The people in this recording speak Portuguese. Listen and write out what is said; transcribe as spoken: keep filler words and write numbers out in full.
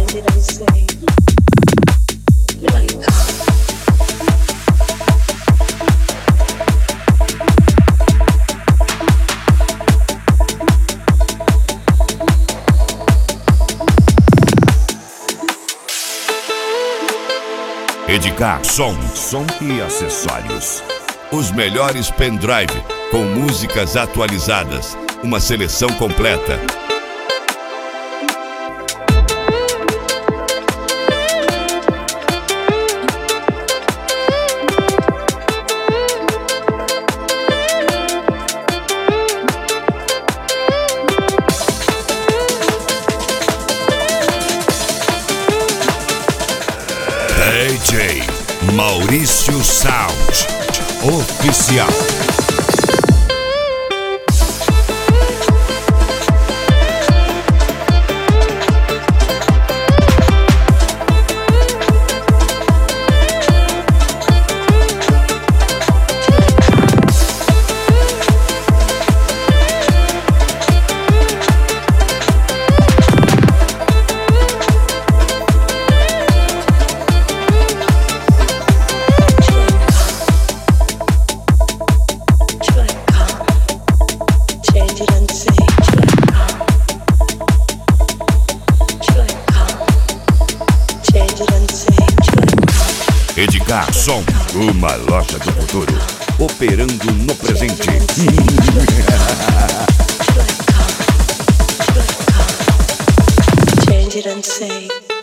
Edgar Som, som e acessórios. Os melhores pendrive com músicas atualizadas. Uma seleção completa. D J Maurício Sound Oficial. Edgar Som, uma loja do futuro, operando no presente. Change it and say